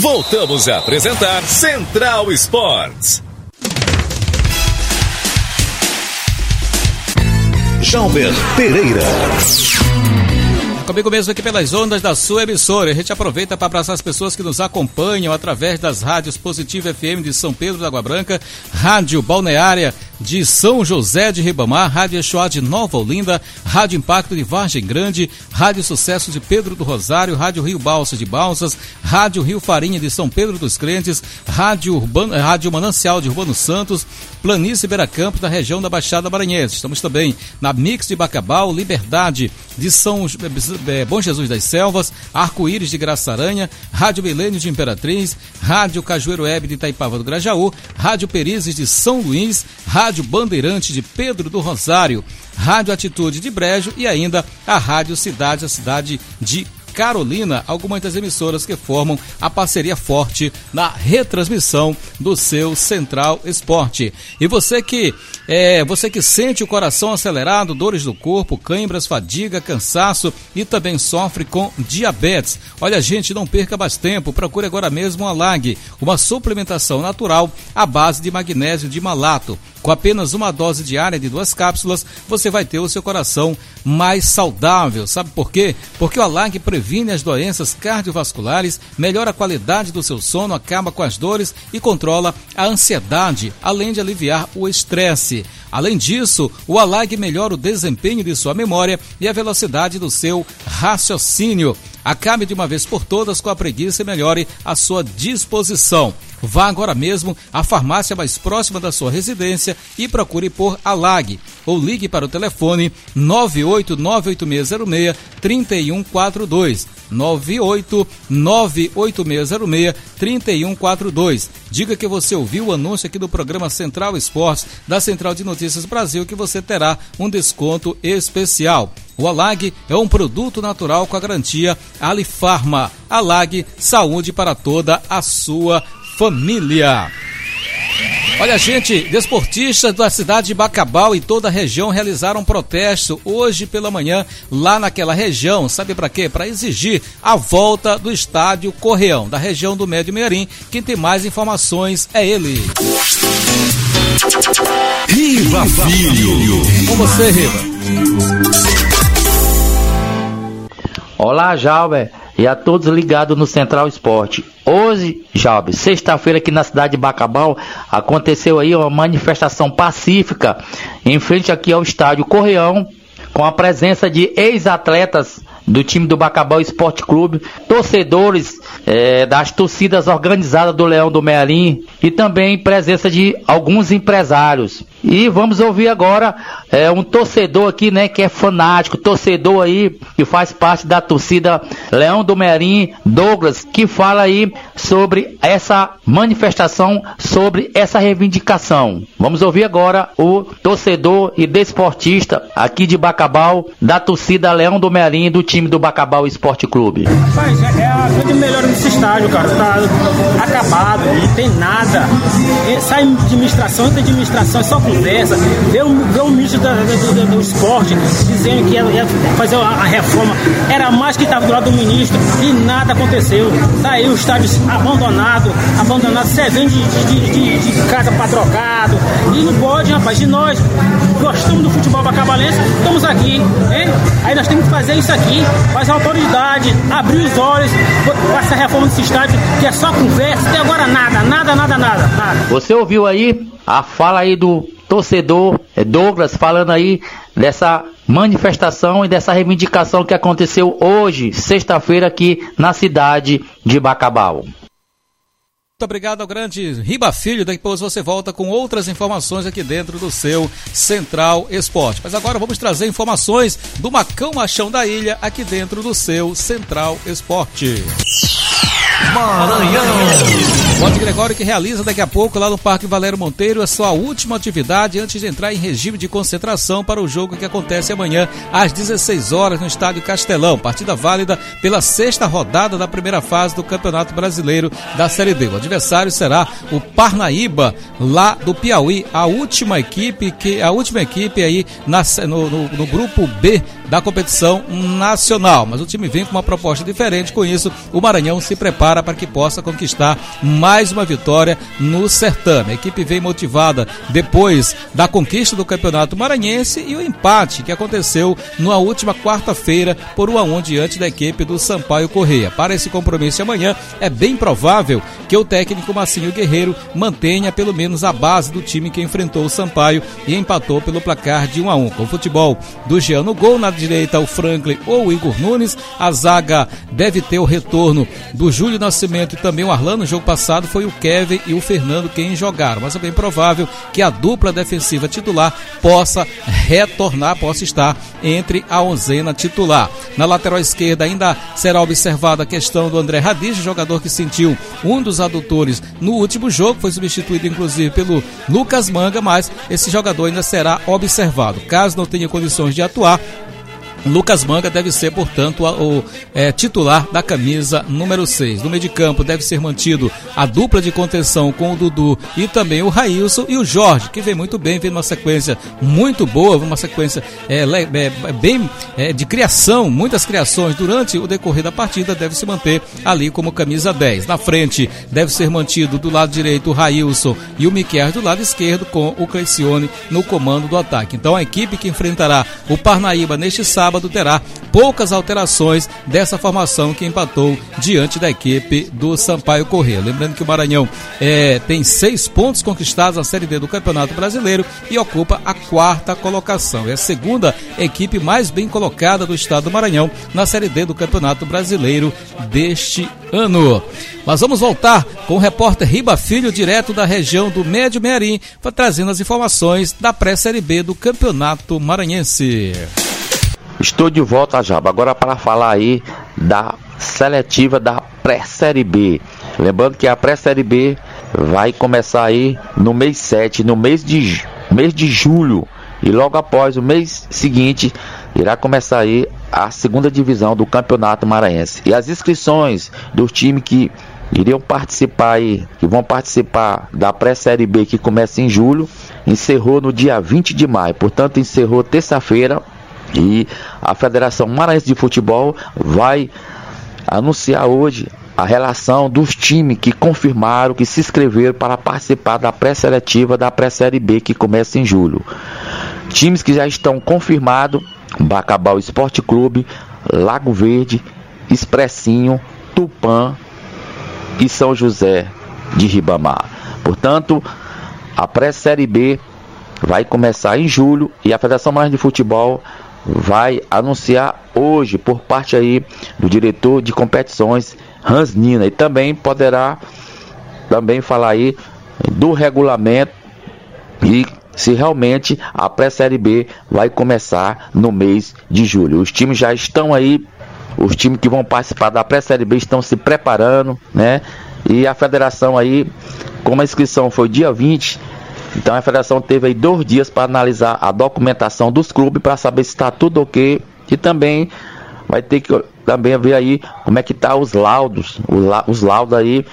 Voltamos a apresentar Central Esportes. Jalber Pereira. Comigo mesmo aqui pelas ondas da sua emissora. A gente aproveita para abraçar as pessoas que nos acompanham através das rádios Positivo FM de São Pedro da Água Branca, Rádio Balneária de São José de Ribamar, Rádio Exoá de Nova Olinda, Rádio Impacto de Vargem Grande, Rádio Sucesso de Pedro do Rosário, Rádio Rio Balsa de Balsas, Rádio Rio Farinha de São Pedro dos Crentes, Rádio Manancial de Urbano Santos, Planície Beira Campo da região da Baixada Maranhense. Estamos também na Mix de Bacabal, Liberdade de Bom Jesus das Selvas, Arco-Íris de Graçaranha, Rádio Milênio de Imperatriz, Rádio Cajueiro Web de Itaipava do Grajaú, Rádio Perizes de São Luís, Rádio Bandeirante de Pedro do Rosário, Rádio Atitude de Brejo e ainda a Rádio Cidade, a cidade de Carolina, algumas das emissoras que formam a parceria forte na retransmissão do seu Central Esporte. E você que sente o coração acelerado, dores do corpo, cãibras, fadiga, cansaço e também sofre com diabetes. Olha, gente, não perca mais tempo, procure agora mesmo a Lag, uma suplementação natural à base de magnésio de malato. Com apenas uma dose diária de 2 cápsulas, você vai ter o seu coração mais saudável. Sabe por quê? Porque o Alag previne as doenças cardiovasculares, melhora a qualidade do seu sono, acaba com as dores e controla a ansiedade, além de aliviar o estresse. Além disso, o Alag melhora o desempenho de sua memória e a velocidade do seu raciocínio. Acabe de uma vez por todas com a preguiça e melhore a sua disposição. Vá agora mesmo à farmácia mais próxima da sua residência e procure por Alag. Ou ligue para o telefone 9898606-3142. 9898606-3142. Diga que você ouviu o anúncio aqui do programa Central Esportes da Central de Notícias Brasil, que você terá um desconto especial. O Alag é um produto natural com a garantia Alifarma. Alag, saúde para toda a sua família. Olha, gente, desportistas da cidade de Bacabal e toda a região realizaram um protesto hoje pela manhã lá naquela região. Sabe para quê? Para exigir a volta do estádio Correão, da região do Médio Mearim. Quem tem mais informações é ele. Riva Filho. Com você, Riva. Olá, Jalber, e a todos ligados no Central Esporte. Hoje, Jalber, sexta-feira aqui na cidade de Bacabal, aconteceu aí uma manifestação pacífica em frente aqui ao estádio Correão, com a presença de ex-atletas do time do Bacabal Esporte Clube, torcedores das torcidas organizadas do Leão do Mearim e também presença de alguns empresários. E vamos ouvir agora um torcedor aqui, né, que é fanático, torcedor aí que faz parte da torcida Leão do Mearim, Douglas, que fala aí sobre essa manifestação, sobre essa reivindicação. Vamos ouvir agora o torcedor e desportista aqui de Bacabal, da torcida Leão do Mearim, do time do Bacabal Esporte Clube. Rapaz, é a grande melhora desse estádio, cara. Tá acabado, não tem nada. Sai administração, entra administração, é só conversa. Vê o ministro do esporte dizendo que ia fazer a reforma. Era mais que estava do lado do ministro e nada aconteceu. Tá aí o estádio abandonado, servindo de casa para trocado. E não pode, rapaz. E nós gostamos do futebol bacabalense, estamos aqui, hein? Aí nós temos que fazer isso aqui, fazer a autoridade, abrir os olhos com essa reforma desse estádio, que é só conversa, até agora nada. Você ouviu aí a fala aí do torcedor Douglas falando aí dessa manifestação e dessa reivindicação que aconteceu hoje, sexta-feira, aqui na cidade de Bacabal. Muito obrigado ao grande Riba Filho. Depois você volta com outras informações aqui dentro do seu Central Esporte. Mas agora vamos trazer informações do Macão Machão da Ilha aqui dentro do seu Central Esporte. Maranhão. Monte Gregório, que realiza daqui a pouco lá no Parque Valério Monteiro a sua última atividade antes de entrar em regime de concentração para o jogo que acontece amanhã às 16 horas no Estádio Castelão. Partida válida pela 6ª rodada da primeira fase do Campeonato Brasileiro da Série D. O adversário será o Parnaíba, lá do Piauí, a última equipe aí no grupo B da competição nacional. Mas o time vem com uma proposta diferente. Com isso, o Maranhão se prepara para que possa conquistar mais uma vitória no certame. A equipe vem motivada depois da conquista do Campeonato Maranhense e o empate que aconteceu na última quarta-feira por 1-1 diante da equipe do Sampaio Corrêa. Para esse compromisso amanhã, é bem provável que o técnico Marcinho Guerreiro mantenha pelo menos a base do time que enfrentou o Sampaio e empatou pelo placar de 1-1. Com o futebol do Jean no gol, na direita o Franklin ou o Igor Nunes, a zaga deve ter o retorno do Júlio Nascimento e também o Arlan. No jogo passado foi o Kevin e o Fernando quem jogaram, mas é bem provável que a dupla defensiva titular possa retornar, possa estar entre a onzena titular. Na lateral esquerda ainda será observada a questão do André Radiz, jogador que sentiu um dos adutores no último jogo, foi substituído inclusive pelo Lucas Manga, mas esse jogador ainda será observado. Caso não tenha condições de atuar, Lucas Manga deve ser, portanto, o titular da camisa número 6. No meio de campo deve ser mantido a dupla de contenção com o Dudu e também o Railson e o Jorge, que vem muito bem, vem numa sequência muito boa, uma sequência bem de criação, muitas criações durante o decorrer da partida, deve se manter ali como camisa 10. Na frente deve ser mantido do lado direito o Railson e o Miquel do lado esquerdo com o Cleicione no comando do ataque. Então a equipe que enfrentará o Parnaíba neste sábado terá poucas alterações dessa formação que empatou diante da equipe do Sampaio Corrêa. Lembrando que o Maranhão tem 6 pontos conquistados na Série D do Campeonato Brasileiro e ocupa a 4ª colocação. É a segunda equipe mais bem colocada do estado do Maranhão na Série D do Campeonato Brasileiro deste ano. Mas vamos voltar com o repórter Riba Filho, direto da região do Médio Mearim, trazendo as informações da pré-Série B do Campeonato Maranhense. Estou de volta, Jaba, agora para falar aí da seletiva da pré-Série B. Lembrando que a pré-Série B vai começar aí no mês 7, no mês de julho. E logo após o mês seguinte, irá começar aí a segunda divisão do Campeonato Maranhense. E as inscrições dos times que iriam participar aí, que vão participar da pré-Série B, que começa em julho, encerrou no dia 20 de maio. Portanto, encerrou terça-feira. E a Federação Maranhense de Futebol vai anunciar hoje a relação dos times que confirmaram, que se inscreveram para participar da pré-seletiva da pré-série B, que começa em julho. Times que já estão confirmados: Bacabal Esporte Clube, Lago Verde, Expressinho, Tupã e São José de Ribamar. Portanto, a pré-série B vai começar em julho e a Federação Maranhense de Futebol vai anunciar hoje por parte aí do diretor de competições, Hans Nina, e também poderá falar aí do regulamento e se realmente a pré-série B vai começar no mês de julho. Os times já estão aí, os times que vão participar da pré-série B estão se preparando, né? E a federação aí, como a inscrição foi dia 20, então a federação teve aí 2 dias para analisar a documentação dos clubes para saber se está tudo ok, e também vai ter que também ver aí como é que tá os laudos aí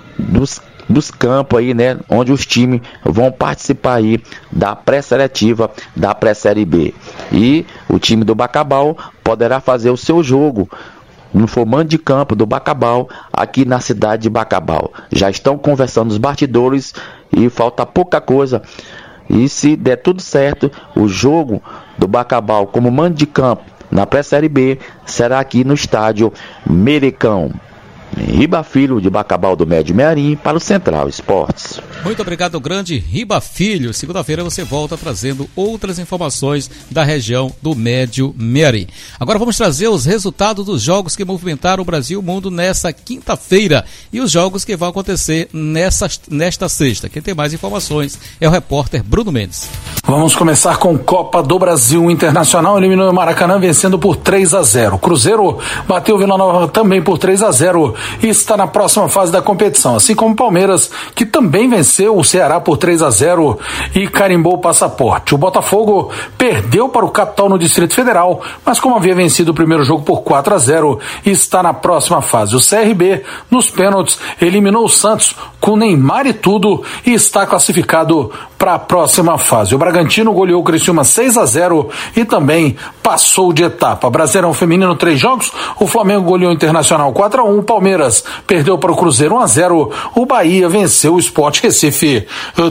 dos campos aí, né, onde os times vão participar aí da pré-seletiva da pré-série B. E o time do Bacabal poderá fazer o seu jogo no formando de campo do Bacabal, aqui na cidade de Bacabal. Já estão conversando os bastidores e falta pouca coisa. E se der tudo certo, o jogo do Bacabal como mando de campo na pré-série B será aqui no estádio Merecão. Riba Filho, de Bacabal do Médio Mearim, para o Central Esportes. Muito obrigado, grande Riba Filho. Segunda-feira você volta trazendo outras informações da região do Médio Mearim. Agora vamos trazer os resultados dos jogos que movimentaram o Brasil e o mundo nessa quinta-feira e os jogos que vão acontecer nesta sexta. Quem tem mais informações é o repórter Bruno Mendes. Vamos começar com Copa do Brasil. O Internacional eliminou o Maracanã vencendo por 3-0. Cruzeiro bateu o Vila Nova também por 3-0 e está na próxima fase da competição, assim como o Palmeiras, que também venceu venceu o Ceará por 3-0 e carimbou o passaporte. O Botafogo perdeu para o Capital no Distrito Federal, mas como havia vencido o primeiro jogo por 4-0, está na próxima fase. O CRB, nos pênaltis, eliminou o Santos com Neymar e tudo e está classificado para a próxima fase. O Bragantino goleou o Criciúma 6-0 e também passou de etapa. Brasileirão feminino 3 jogos, o Flamengo goleou o Internacional 4-1, o Palmeiras perdeu para o Cruzeiro 1-0, o Bahia venceu o Sport Recife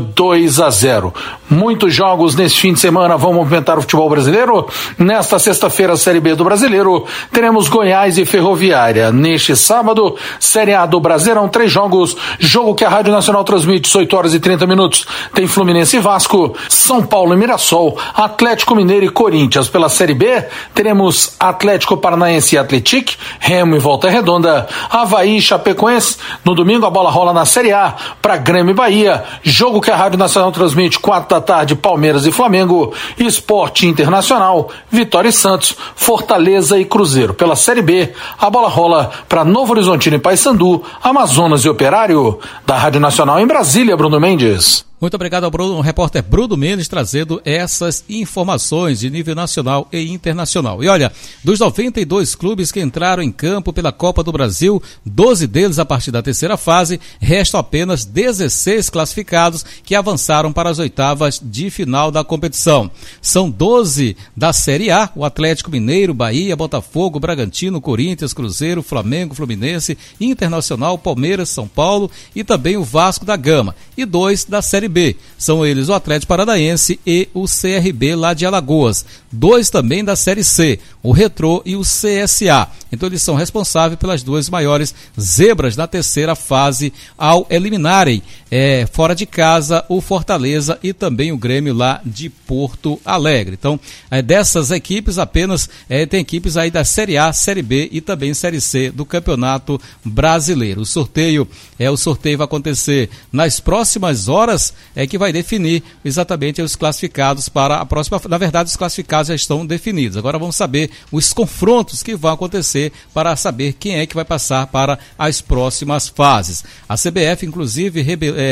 2-0. Muitos jogos nesse fim de semana vão movimentar o futebol brasileiro. Nesta sexta-feira, Série B do Brasileiro, teremos Goiás e Ferroviária. Neste sábado, Série A do Brasileirão, 3 jogos, jogo que a Rádio Nacional transmite 18 horas e 30 minutos. Tem Fluminense e Vasco, São Paulo e Mirassol, Atlético Mineiro e Corinthians. Pela Série B, teremos Atlético Paranaense e Atlético, Remo e Volta Redonda, Avaí e Chapecoense. No domingo, a bola rola na Série A para Grêmio e Bahia, jogo que a Rádio Nacional transmite 4 da tarde, Palmeiras e Flamengo, Esporte Internacional, Vitória e Santos, Fortaleza e Cruzeiro. Pela Série B, a bola rola para Novo Horizontino e Paysandu, Amazonas e Operário. Da Rádio Nacional em Brasília, Bruno Mendes. Muito obrigado ao Bruno, o repórter Bruno Mendes, trazendo essas informações de nível nacional e internacional. E olha, dos 92 clubes que entraram em campo pela Copa do Brasil, 12 deles a partir da terceira fase, restam apenas 16 classificados que avançaram para as oitavas de final da competição. São 12 da Série A, o Atlético Mineiro, Bahia, Botafogo, Bragantino, Corinthians, Cruzeiro, Flamengo, Fluminense, Internacional, Palmeiras, São Paulo e também o Vasco da Gama. E 2 da Série B, são eles o Atlético Paranaense e o CRB lá de Alagoas. 2 também da Série C, o Retrô e o CSA. Então eles são responsáveis pelas 2 maiores zebras na terceira fase ao eliminarem fora de casa o Fortaleza e também o Grêmio lá de Porto Alegre. Então dessas equipes apenas tem equipes aí da Série A, Série B e também Série C do Campeonato Brasileiro. O sorteio vai acontecer nas próximas horas, que vai definir exatamente os classificados para a próxima. Na verdade, os classificados já estão definidos. Agora vamos saber os confrontos que vão acontecer para saber quem é que vai passar para as próximas fases. A CBF, inclusive,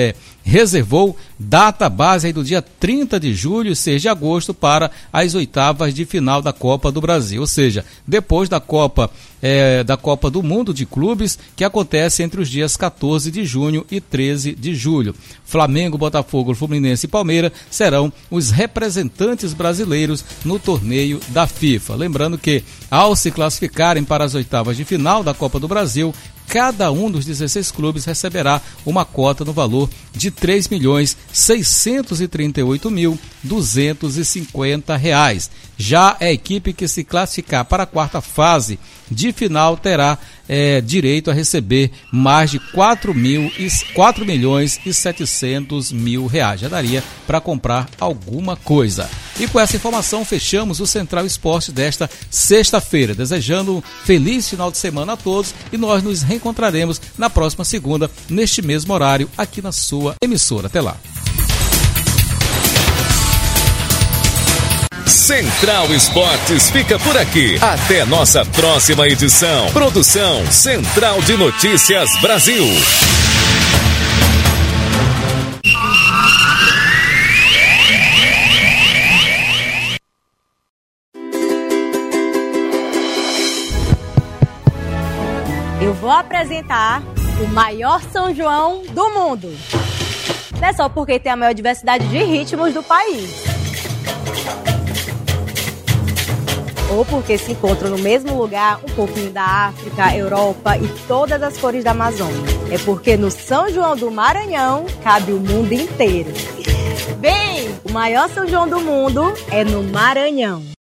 reservou data base aí do dia 30 de julho e 6 de agosto para as oitavas de final da Copa do Brasil. Ou seja, depois da Copa do Mundo de Clubes, que acontece entre os dias 14 de junho e 13 de julho. Flamengo, Botafogo, Fluminense e Palmeiras serão os representantes brasileiros no torneio da FIFA. Lembrando que, ao se classificarem para as oitavas de final da Copa do Brasil, cada um dos 16 clubes receberá uma cota no valor de R$ 3.638.250. Já a equipe que se classificar para a quarta fase de final terá direito a receber mais de R$ 4.700.000. Já daria para comprar alguma coisa. E com essa informação fechamos o Central Esporte desta sexta-feira, desejando um feliz final de semana a todos e nós nos reencontraremos na próxima segunda, neste mesmo horário, aqui na sua emissora. Até lá. Central Esportes fica por aqui. Até nossa próxima edição. Produção Central de Notícias Brasil. Eu vou apresentar o maior São João do mundo. Não é só porque tem a maior diversidade de ritmos do país, ou porque se encontram no mesmo lugar um pouquinho da África, Europa e todas as cores da Amazônia. É porque no São João do Maranhão cabe o mundo inteiro. Bem, o maior São João do mundo é no Maranhão.